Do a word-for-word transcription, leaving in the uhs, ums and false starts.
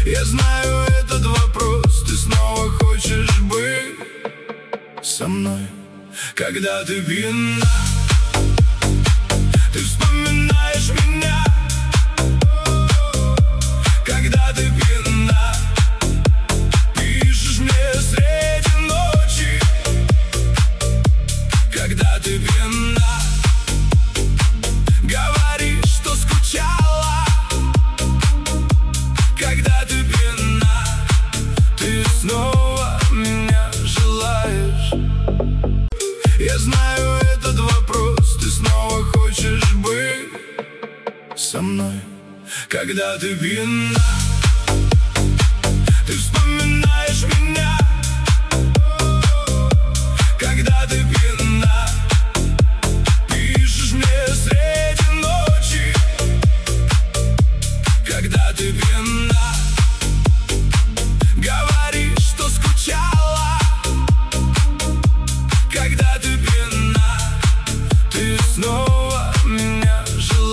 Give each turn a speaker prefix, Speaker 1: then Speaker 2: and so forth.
Speaker 1: Я знаю этот вопрос. Ты снова хочешь быть со мной, когда ты пьяна? Ты вспоминаешь меня, когда ты пьяна. Пишешь мне среди ночи, когда ты пьяна. Говоришь, что скучала, когда ты пьяна. Ты снова меня желаешь. Я знаю этот вопрос. Ты снова хочешь быть со мной, когда ты пьяна. Ты вспоминаешь меня, когда ты пьяна. Пишешь мне среди ночи, когда ты пьяна. Говоришь, что скучала, когда ты пьяна. Ты снова